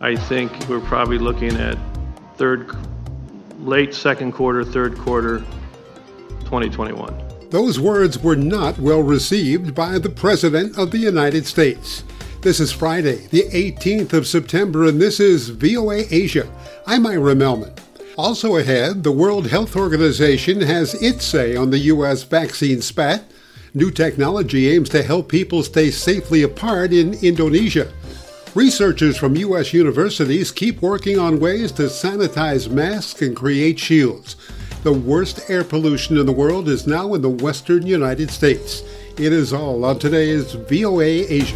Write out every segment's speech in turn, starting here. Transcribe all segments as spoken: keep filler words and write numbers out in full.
I think we're probably looking at third, late second quarter, third quarter, twenty twenty-one. Those words were not well received by the President of the United States. This is Friday, the eighteenth of September, and this is V O A Asia. I'm Ira Melman. Also ahead, the World Health Organization has its say on the U S vaccine spat. New technology aims to help people stay safely apart in Indonesia. Researchers from U S universities keep working on ways to sanitize masks and create shields. The worst air pollution in the world is now in the western United States. It is all on today's V O A Asia.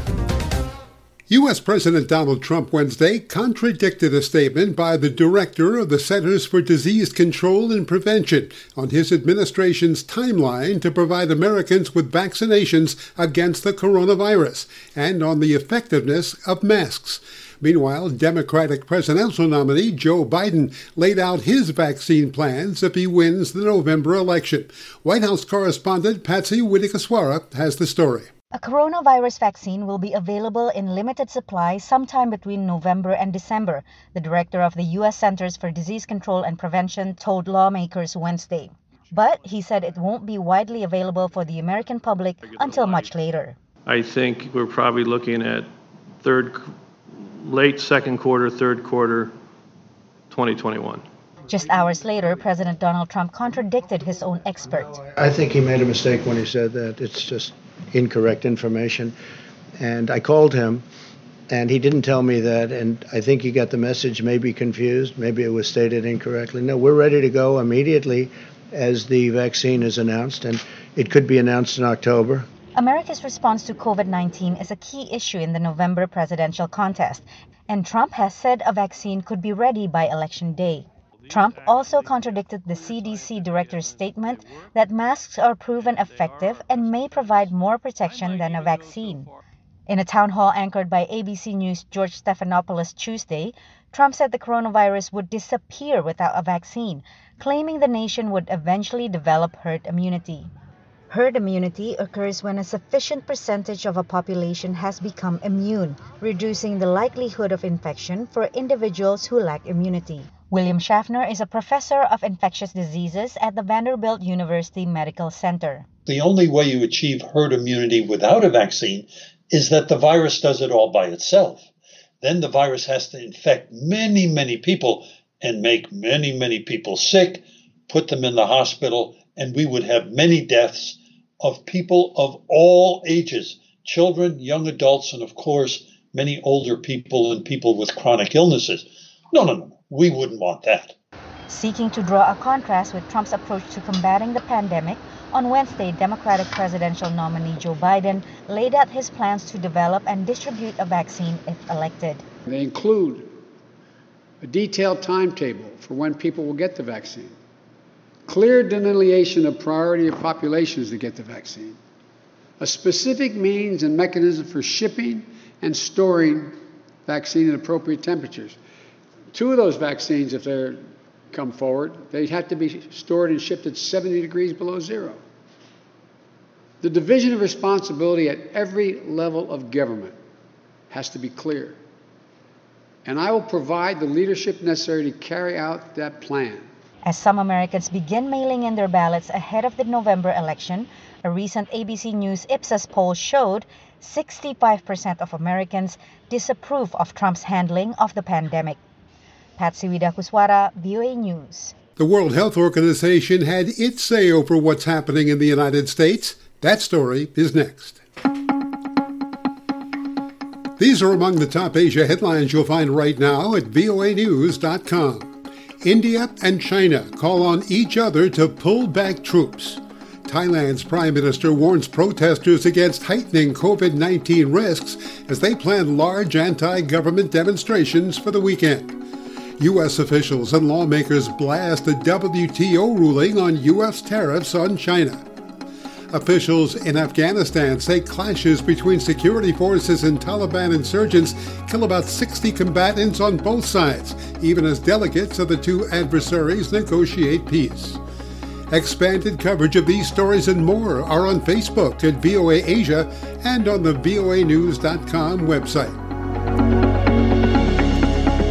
U S. President Donald Trump Wednesday contradicted a statement by the director of the Centers for Disease Control and Prevention on his administration's timeline to provide Americans with vaccinations against the coronavirus and on the effectiveness of masks. Meanwhile, Democratic presidential nominee Joe Biden laid out his vaccine plans if he wins the November election. White House correspondent Patsy Widakuswara has the story. A coronavirus vaccine will be available in limited supply sometime between November and December, the director of the U S. Centers for Disease Control and Prevention told lawmakers Wednesday. But he said it won't be widely available for the American public until much later. I think we're probably looking at third, late second quarter, third quarter, twenty twenty-one. Just hours later, President Donald Trump contradicted his own expert. I think he made a mistake when he said that. It's just incorrect information. And I called him, and he didn't tell me that. And I think he got the message, maybe confused. Maybe it was stated incorrectly. No, we're ready to go immediately as the vaccine is announced, and it could be announced in October. America's response to covid nineteen is a key issue in the November presidential contest, and Trump has said a vaccine could be ready by Election Day. Trump also contradicted the C D C director's statement that masks are proven effective and may provide more protection than a vaccine. In a town hall anchored by A B C News' George Stephanopoulos Tuesday, Trump said the coronavirus would disappear without a vaccine, claiming the nation would eventually develop herd immunity. Herd immunity occurs when a sufficient percentage of a population has become immune, reducing the likelihood of infection for individuals who lack immunity. William Schaffner is a professor of infectious diseases at the Vanderbilt University Medical Center. The only way you achieve herd immunity without a vaccine is that the virus does it all by itself. Then the virus has to infect many, many people and make many, many people sick, put them in the hospital, and we would have many deaths of people of all ages, children, young adults, and of course, many older people and people with chronic illnesses. No, no, no, we wouldn't want that. Seeking to draw a contrast with Trump's approach to combating the pandemic, on Wednesday, Democratic presidential nominee Joe Biden laid out his plans to develop and distribute a vaccine if elected. They include a detailed timetable for when people will get the vaccine, clear delineation of priority of populations to get the vaccine, a specific means and mechanism for shipping and storing vaccine at appropriate temperatures. Two of those vaccines, if they come forward, they have to be stored and shipped at seventy degrees below zero. The division of responsibility at every level of government has to be clear. And I will provide the leadership necessary to carry out that plan. As some Americans begin mailing in their ballots ahead of the November election, a recent A B C News Ipsos poll showed sixty-five percent of Americans disapprove of Trump's handling of the pandemic. Patsy Widakuswara, V O A News. The World Health Organization had its say over what's happening in the United States. That story is next. These are among the top Asia headlines you'll find right now at V O A news dot com. India and China call on each other to pull back troops. Thailand's Prime Minister warns protesters against heightening covid nineteen risks as they plan large anti-government demonstrations for the weekend. U S officials and lawmakers blast a W T O ruling on U S tariffs on China. Officials in Afghanistan say clashes between security forces and Taliban insurgents kill about sixty combatants on both sides, even as delegates of the two adversaries negotiate peace. Expanded coverage of these stories and more are on Facebook at V O A Asia and on the V O A news dot com website.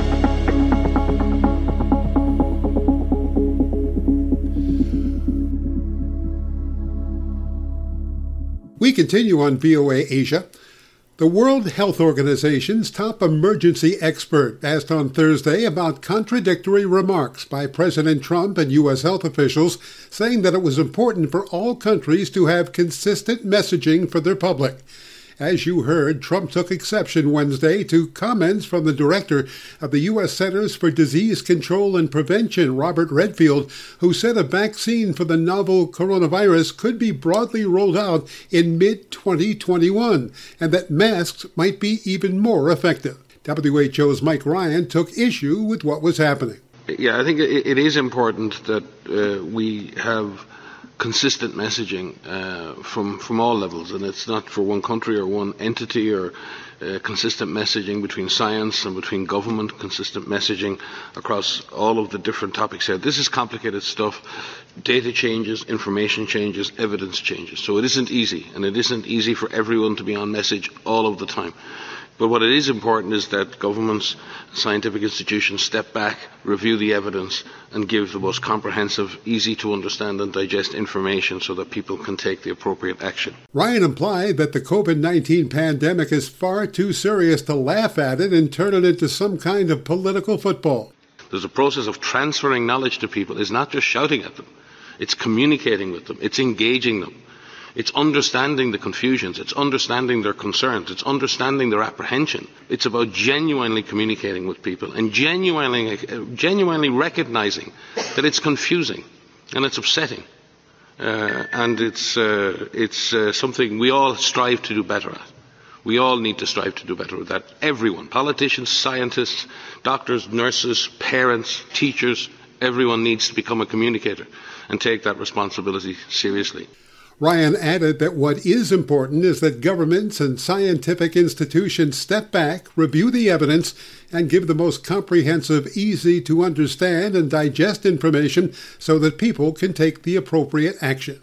continue on V O A Asia. The World Health Organization's top emergency expert asked on Thursday about contradictory remarks by President Trump and U S health officials, saying that it was important for all countries to have consistent messaging for their public. As you heard, Trump took exception Wednesday to comments from the director of the U S Centers for Disease Control and Prevention, Robert Redfield, who said a vaccine for the novel coronavirus could be broadly rolled out in mid twenty twenty-one, and that masks might be even more effective. W H O's Mike Ryan took issue with what was happening. Yeah, I think it is important that uh, we have consistent messaging uh, from from all levels, and it's not for one country or one entity, or uh, consistent messaging between science and between government, consistent messaging across all of the different topics here. This is complicated stuff. Data changes, information changes, evidence changes. So it isn't easy, and it isn't easy for everyone to be on message all of the time. But what it is important is that governments, scientific institutions step back, review the evidence, and give the most comprehensive, easy to understand and digest information so that people can take the appropriate action. Ryan implied that the COVID nineteen pandemic is far too serious to laugh at it and turn it into some kind of political football. There's a process of transferring knowledge to people. It's not just shouting at them. It's communicating with them. It's engaging them. It's understanding the confusions. It's understanding their concerns. It's understanding their apprehension. It's about genuinely communicating with people and genuinely, uh, genuinely recognizing that it's confusing and it's upsetting. Uh, and it's, uh, it's uh, something we all strive to do better at. We all need to strive to do better with that. Everyone, politicians, scientists, doctors, nurses, parents, teachers, everyone needs to become a communicator and take that responsibility seriously. Ryan added that what is important is that governments and scientific institutions step back, review the evidence, and give the most comprehensive, easy to understand and digest information so that people can take the appropriate action.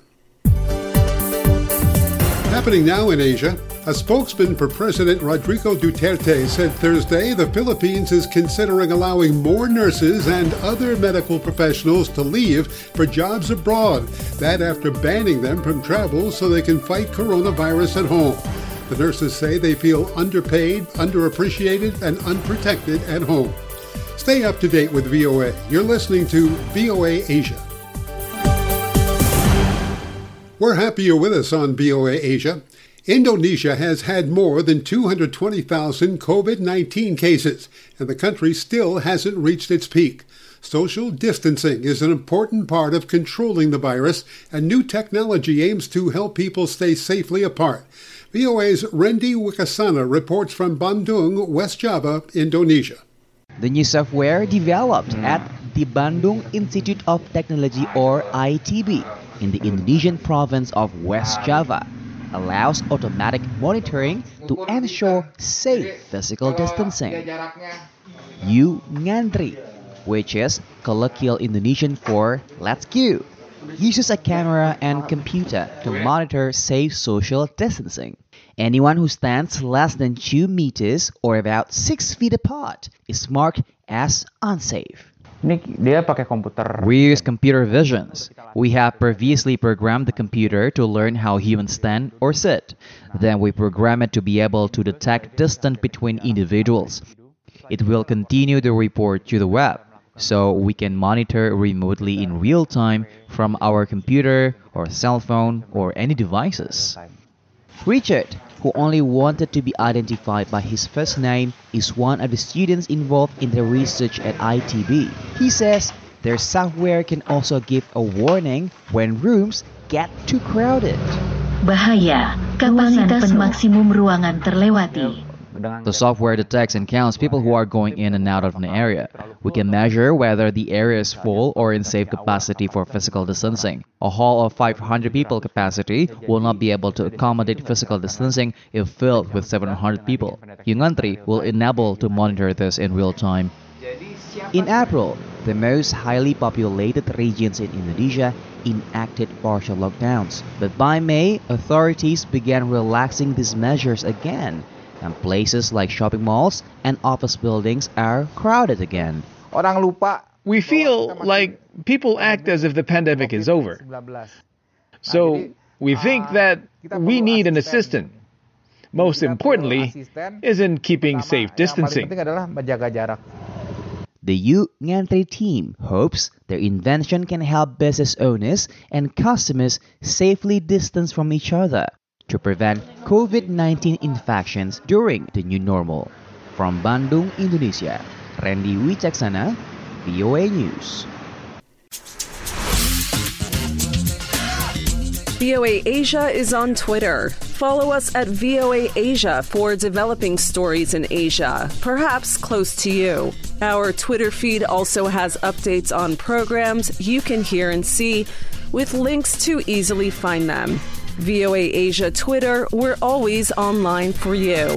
Happening now in Asia, a spokesman for President Rodrigo Duterte said Thursday the Philippines is considering allowing more nurses and other medical professionals to leave for jobs abroad, that after banning them from travel so they can fight coronavirus at home. The nurses say they feel underpaid, underappreciated, and unprotected at home. Stay up to date with V O A. You're listening to V O A Asia. We're happy you're with us on V O A Asia. Indonesia has had more than two hundred twenty thousand COVID nineteen cases, and the country still hasn't reached its peak. Social distancing is an important part of controlling the virus, and new technology aims to help people stay safely apart. V O A's Randy Wicasana reports from Bandung, West Java, Indonesia. The new software developed at the Bandung Institute of Technology, or I T B, in the Indonesian province of West Java, allows automatic monitoring to ensure safe physical distancing. You Ngantri, which is colloquial Indonesian for let's queue, uses a camera and computer to monitor safe social distancing. Anyone who stands less than two meters or about six feet apart is marked as unsafe. We use computer visions. We have previously programmed the computer to learn how humans stand or sit. Then we program it to be able to detect distance between individuals. It will continue the report to the web, so we can monitor remotely in real time from our computer or cell phone or any devices. Richard, who only wanted to be identified by his first name, is one of the students involved in the research at I T B. He says their software can also give a warning when rooms get too crowded. Bahaya, kapasitas maksimum ruangan terlewati. The software detects and counts people who are going in and out of an area. We can measure whether the area is full or in safe capacity for physical distancing. A hall of five hundred people capacity will not be able to accommodate physical distancing if filled with seven hundred people. Yungantri will enable to monitor this in real time. In April, the most highly populated regions in Indonesia enacted partial lockdowns. But by May, authorities began relaxing these measures again, and places like shopping malls and office buildings are crowded again. We feel like people act as if the pandemic is over. So We think that we need an assistant. Most importantly is in keeping safe distancing. The You Ngantri team hopes their invention can help business owners and customers safely distance from each other to prevent COVID nineteen infections during the new normal. From Bandung, Indonesia, Randy Wicaksana, V O A News. V O A Asia is on Twitter. Follow us at V O A Asia for developing stories in Asia, perhaps close to you. Our Twitter feed also has updates on programs you can hear and see, with links to easily find them. V O A Asia Twitter, we're always online for you.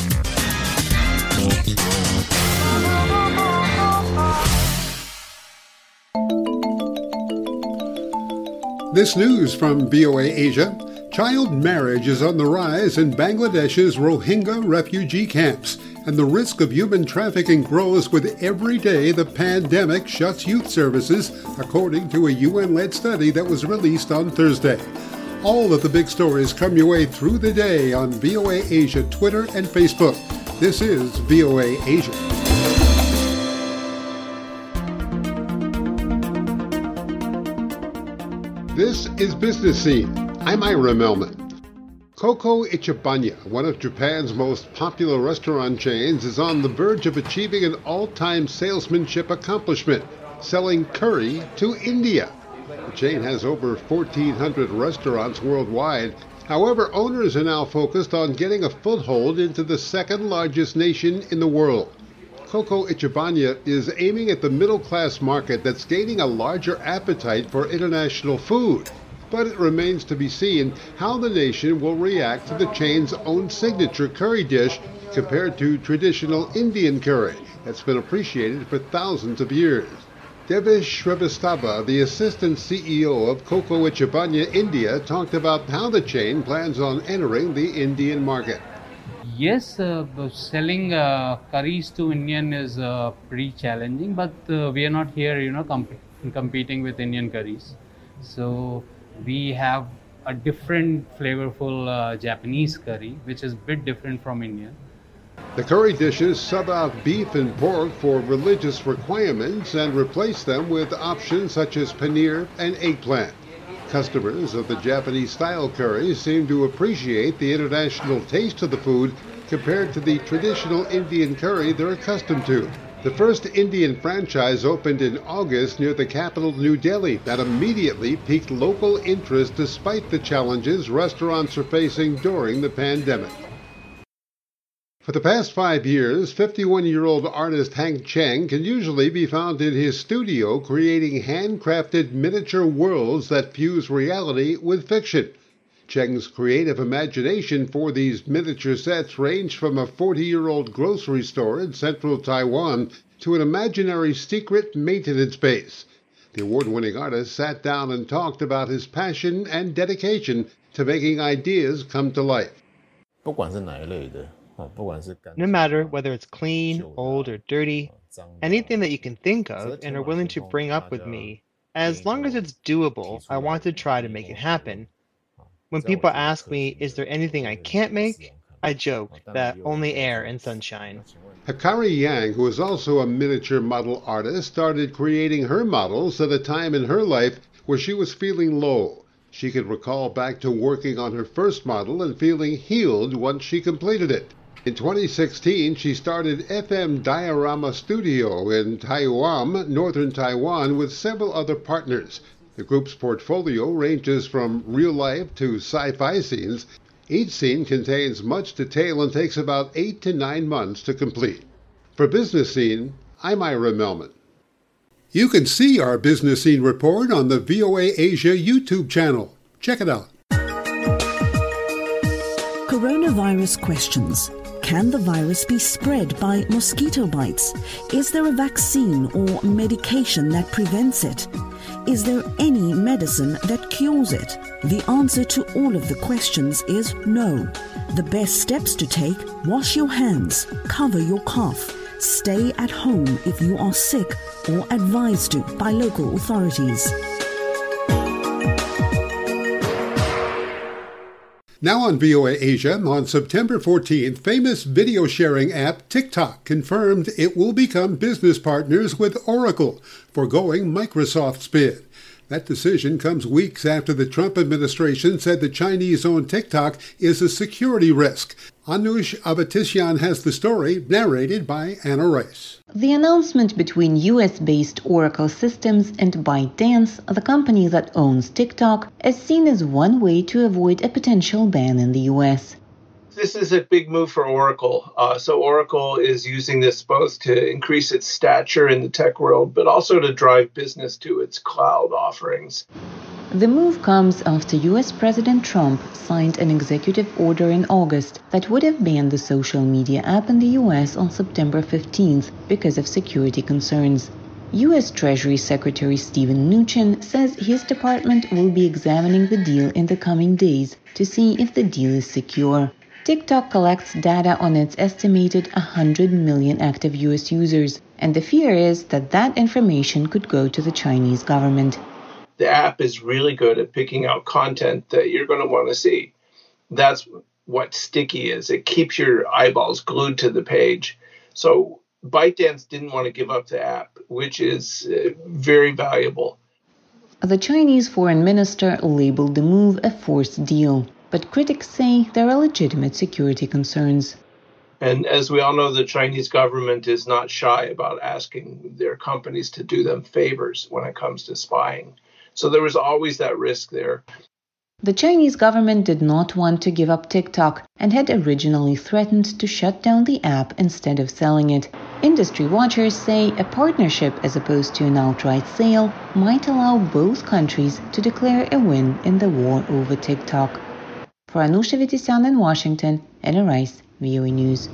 This news from V O A Asia. Child marriage is on the rise in Bangladesh's Rohingya refugee camps, and the risk of human trafficking grows with every day the pandemic shuts youth services, according to a U N-led study that was released on Thursday. All of the big stories come your way through the day on V O A Asia Twitter and Facebook. This is V O A Asia. This is Business Scene. I'm Ira Melman. Coco Ichibanya, one of Japan's most popular restaurant chains, is on the verge of achieving an all-time salesmanship accomplishment, selling curry to India. The chain has over fourteen hundred restaurants worldwide. However, owners are now focused on getting a foothold into the second-largest nation in the world. Coco Ichibanya is aiming at the middle-class market that's gaining a larger appetite for international food. But it remains to be seen how the nation will react to the chain's own signature curry dish compared to traditional Indian curry that's been appreciated for thousands of years. Devesh Shrivastava, the assistant C E O of Coco Ichibanya India, talked about how the chain plans on entering the Indian market. Yes, uh, selling uh, curries to Indian is uh, pretty challenging, but uh, we are not here, you know, comp- competing with Indian curries. So we have a different flavorful uh, Japanese curry, which is a bit different from Indian. The curry dishes sub out beef and pork for religious requirements and replace them with options such as paneer and eggplant. Customers of the Japanese-style curry seem to appreciate the international taste of the food compared to the traditional Indian curry they're accustomed to. The first Indian franchise opened in August near the capital, New Delhi, that immediately piqued local interest despite the challenges restaurants are facing during the pandemic. For the past five years, fifty-one-year-old artist Hank Cheng can usually be found in his studio creating handcrafted miniature worlds that fuse reality with fiction. Cheng's creative imagination for these miniature sets ranged from a forty-year-old grocery store in central Taiwan to an imaginary secret maintenance base. The award-winning artist sat down and talked about his passion and dedication to making ideas come to life. No matter whether it's clean, old, or dirty, anything that you can think of and are willing to bring up with me, as long as it's doable, I want to try to make it happen. When people ask me, is there anything I can't make? I joke that only air and sunshine. Hikari Yang, who is also a miniature model artist, started creating her models at a time in her life where she was feeling low. She could recall back to working on her first model and feeling healed once she completed it. In twenty sixteen, she started F M Diorama Studio in Taiwan, northern Taiwan, with several other partners. The group's portfolio ranges from real-life to sci-fi scenes. Each scene contains much detail and takes about eight to nine months to complete. For Business Scene, I'm Ira Melman. You can see our Business Scene report on the V O A Asia YouTube channel. Check it out. Coronavirus questions. Can the virus be spread by mosquito bites? Is there a vaccine or medication that prevents it? Is there any medicine that cures it? The answer to all of the questions is no. The best steps to take: wash your hands, cover your cough, stay at home if you are sick or advised to by local authorities. Now on V O A Asia, on September fourteenth, famous video sharing app TikTok confirmed it will become business partners with Oracle, foregoing Microsoft's bid. That decision comes weeks after the Trump administration said the Chinese-owned TikTok is a security risk. Anush Avatisyan has the story, narrated by Anna Rice. The announcement between U S-based Oracle Systems and ByteDance, the company that owns TikTok, is seen as one way to avoid a potential ban in the U S. This is a big move for Oracle. Uh, so Oracle is using this both to increase its stature in the tech world, but also to drive business to its cloud offerings. The move comes after U S President Trump signed an executive order in August that would have banned the social media app in the U S on September fifteenth because of security concerns. U S Treasury Secretary Steven Mnuchin says his department will be examining the deal in the coming days to see if the deal is secure. TikTok collects data on its estimated one hundred million active U S users, and the fear is that that information could go to the Chinese government. The app is really good at picking out content that you're going to want to see. That's what sticky is. It keeps your eyeballs glued to the page. So ByteDance didn't want to give up the app, which is uh, very valuable. The Chinese foreign minister labeled the move a forced deal, but critics say there are legitimate security concerns. And as we all know, the Chinese government is not shy about asking their companies to do them favors when it comes to spying. So there was always that risk there. The Chinese government did not want to give up TikTok and had originally threatened to shut down the app instead of selling it. Industry watchers say a partnership as opposed to an outright sale might allow both countries to declare a win in the war over TikTok. For Anusha Vitisyan in Washington, Anna Rice, V O A News.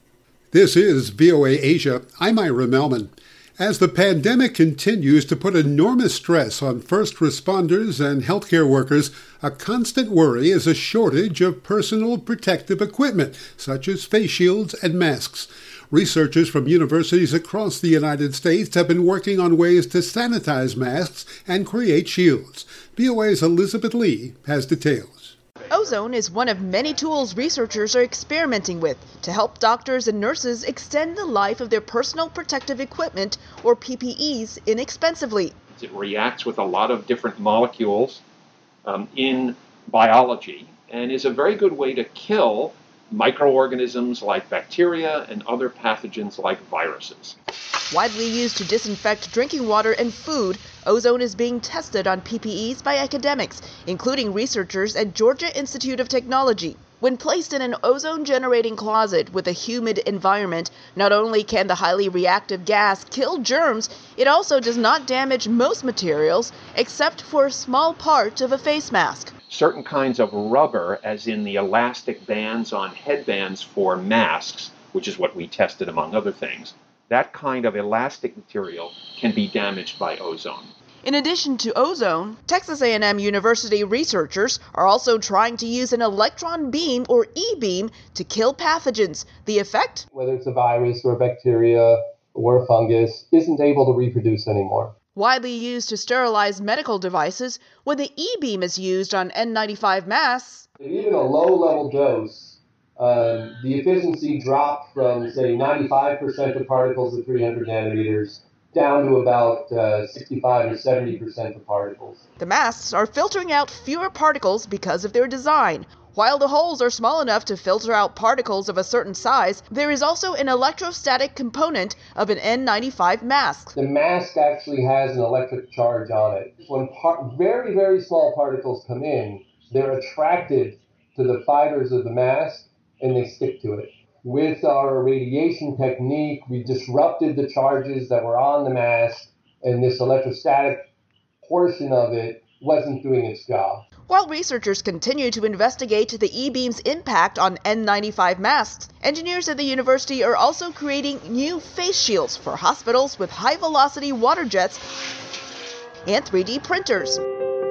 This is V O A Asia. I'm Ira Melman. As the pandemic continues to put enormous stress on first responders and healthcare workers, a constant worry is a shortage of personal protective equipment, such as face shields and masks. Researchers from universities across the United States have been working on ways to sanitize masks and create shields. V O A's Elizabeth Lee has details. Ozone is one of many tools researchers are experimenting with to help doctors and nurses extend the life of their personal protective equipment, or P P Es, inexpensively. It reacts with a lot of different molecules um, in biology and is a very good way to kill microorganisms like bacteria and other pathogens like viruses. Widely used to disinfect drinking water and food, ozone is being tested on P P Es by academics, including researchers at Georgia Institute of Technology. When placed in an ozone-generating closet with a humid environment, not only can the highly reactive gas kill germs, it also does not damage most materials except for a small part of a face mask. Certain kinds of rubber, as in the elastic bands on headbands for masks, which is what we tested among other things, that kind of elastic material can be damaged by ozone. In addition to ozone, Texas A and M University researchers are also trying to use an electron beam, or E-beam, to kill pathogens. The effect? Whether it's a virus or a bacteria or a fungus, isn't able to reproduce anymore. Widely used to sterilize medical devices, when the E-beam is used on N ninety-five masks, even a low-level dose, uh, the efficiency dropped from, say, ninety-five percent of particles at three hundred nanometers down to about uh, sixty-five or seventy percent of particles. The masks are filtering out fewer particles because of their design. While the holes are small enough to filter out particles of a certain size, there is also an electrostatic component of an N ninety-five mask. The mask actually has an electric charge on it. When par- very, very small particles come in, they're attracted to the fibers of the mask and they stick to it. With our radiation technique, we disrupted the charges that were on the mask, and this electrostatic portion of it wasn't doing its job. While researchers continue to investigate the E-beam's impact on N ninety-five masks, engineers at the university are also creating new face shields for hospitals with high-velocity water jets and three D printers.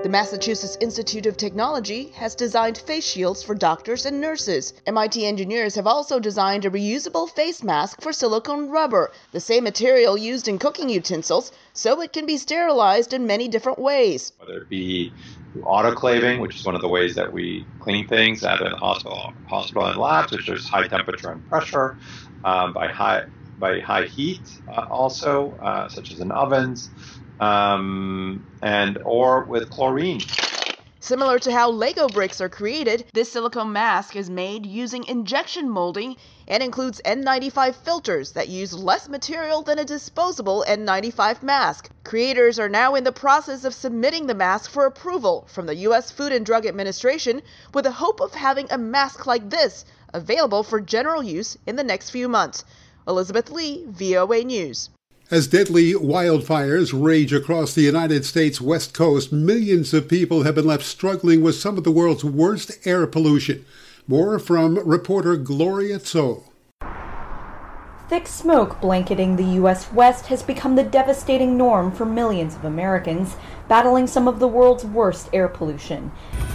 The Massachusetts Institute of Technology has designed face shields for doctors and nurses. M I T engineers have also designed a reusable face mask for silicone rubber, the same material used in cooking utensils, so it can be sterilized in many different ways. Whether it be autoclaving, which is one of the ways that we clean things out in the hospital, hospital and labs, which is high temperature and pressure, um, by high by high heat, uh, also uh, such as in ovens, um, and or with chlorine. Similar to how Lego bricks are created, this silicone mask is made using injection molding and includes N ninety-five filters that use less material than a disposable N ninety-five mask. Creators are now in the process of submitting the mask for approval from the U S Food and Drug Administration with the hope of having a mask like this available for general use in the next few months. Elizabeth Lee, V O A News. As deadly wildfires rage across the United States West Coast, millions of people have been left struggling with some of the world's worst air pollution. More from reporter Gloria Tso. Thick smoke blanketing the U S West has become the devastating norm for millions of Americans battling some of the world's worst air pollution.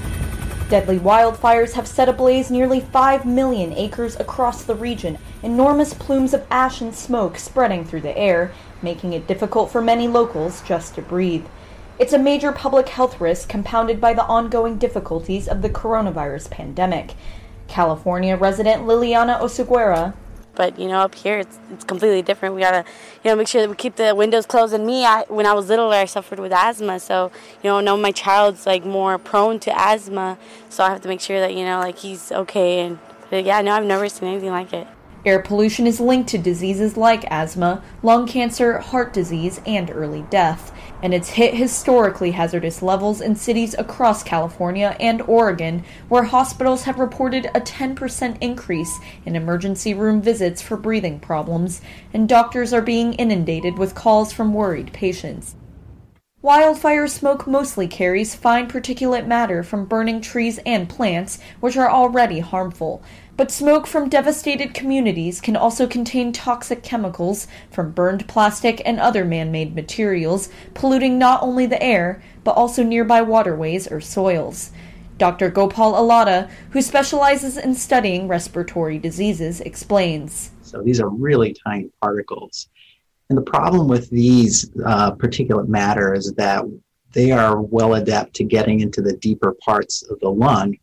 Deadly wildfires have set ablaze nearly five million acres across the region, enormous plumes of ash and smoke spreading through the air, making it difficult for many locals just to breathe. It's a major public health risk compounded by the ongoing difficulties of the coronavirus pandemic. California resident Liliana Osuguera. But, you know, up here, it's it's completely different. We gotta, you know, make sure that we keep the windows closed. And me, I, when I was little, I suffered with asthma. So, you know, now my child's, like, more prone to asthma. So I have to make sure that, you know, like, he's okay. And, but yeah, no, I've never seen anything like it. Air pollution is linked to diseases like asthma, lung cancer, heart disease, and early death, and it's hit historically hazardous levels in cities across California and Oregon, where hospitals have reported a ten percent increase in emergency room visits for breathing problems, and doctors are being inundated with calls from worried patients. Wildfire smoke mostly carries fine particulate matter from burning trees and plants, which are already harmful. But smoke from devastated communities can also contain toxic chemicals from burned plastic and other man-made materials, polluting not only the air, but also nearby waterways or soils. Doctor Gopal Alada, who specializes in studying respiratory diseases, explains. So these are really tiny particles. And the problem with these uh, particulate matter is that they are well adept to getting into the deeper parts of the lung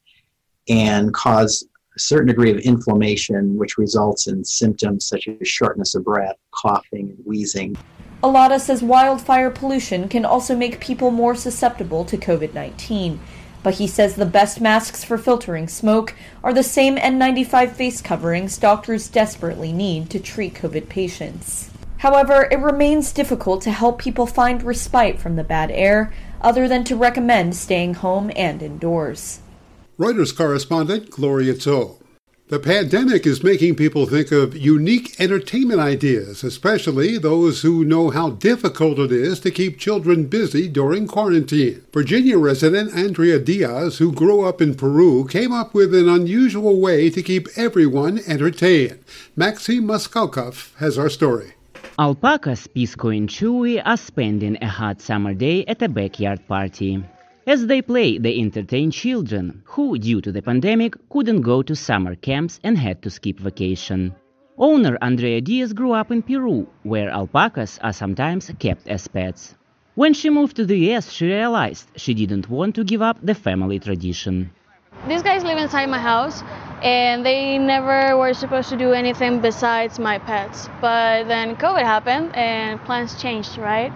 and cause a certain degree of inflammation, which results in symptoms such as shortness of breath, coughing, and wheezing. Alada says wildfire pollution can also make people more susceptible to covid nineteen. But he says the best masks for filtering smoke are the same N ninety-five face coverings doctors desperately need to treat COVID patients. However, it remains difficult to help people find respite from the bad air, other than to recommend staying home and indoors. Reuters correspondent Gloria Tso. The pandemic is making people think of unique entertainment ideas, especially those who know how difficult it is to keep children busy during quarantine. Virginia resident Andrea Diaz, who grew up in Peru, came up with an unusual way to keep everyone entertained. Maxim Moskalkov has our story. Alpacas Pisco and Chewy are spending a hot summer day at a backyard party. As they play, they entertain children who, due to the pandemic, couldn't go to summer camps and had to skip vacation. Owner Andrea Diaz grew up in Peru, where alpacas are sometimes kept as pets. When she moved to the U S, she realized she didn't want to give up the family tradition. These guys live inside my house, and they never were supposed to do anything besides my pets. But then COVID happened, and plans changed, right?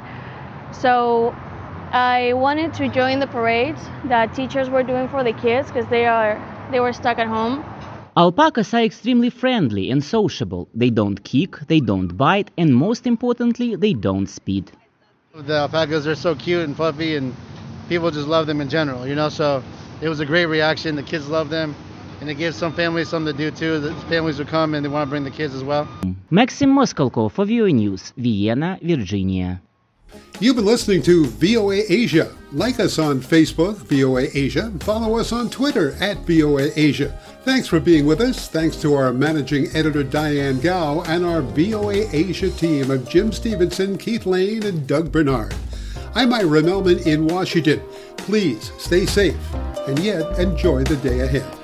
So I wanted to join the parades that teachers were doing for the kids because they are they were stuck at home. Alpacas are extremely friendly and sociable. They don't kick, they don't bite, and most importantly, they don't spit. The alpacas are so cute and fluffy, and people just love them in general, you know, so it was a great reaction. The kids love them, and it gives some families something to do too. The families will come and they want to bring the kids as well. Maxim Moskalkov for V O A News, Vienna, Virginia. You've been listening to V O A Asia. Like us on Facebook, V O A Asia. Follow us on Twitter at V O A Asia. Thanks for being with us. Thanks to our managing editor, Diane Gao, and our V O A Asia team of Jim Stevenson, Keith Lane, and Doug Bernard. I'm Ira Melman in Washington. Please stay safe and yet enjoy the day ahead.